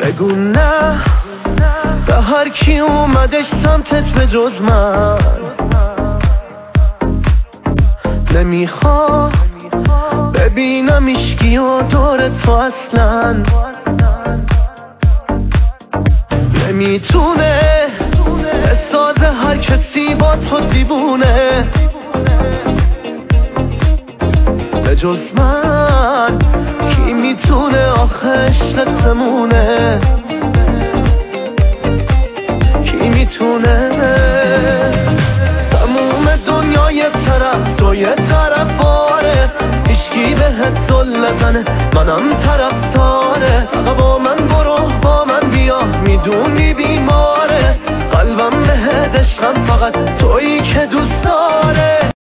بگو نه به هر کی اومدش سمتت به جز من. نمیخوام ببینم ایشکی و دور تو اصلا. نمیتونه بسازه هر کسی با تو دیوونه به جز من. کی میتونه آخه عشقت بمونه؟ کی میتونه؟ تموم دنیا یه طرف تو یه طرف باره، هیچکی بهت دل نزنه منم طرفداره. با من برو با من بیا میدونی بیماره، قلبم بهت عشقم فقط تویی که دوست داره.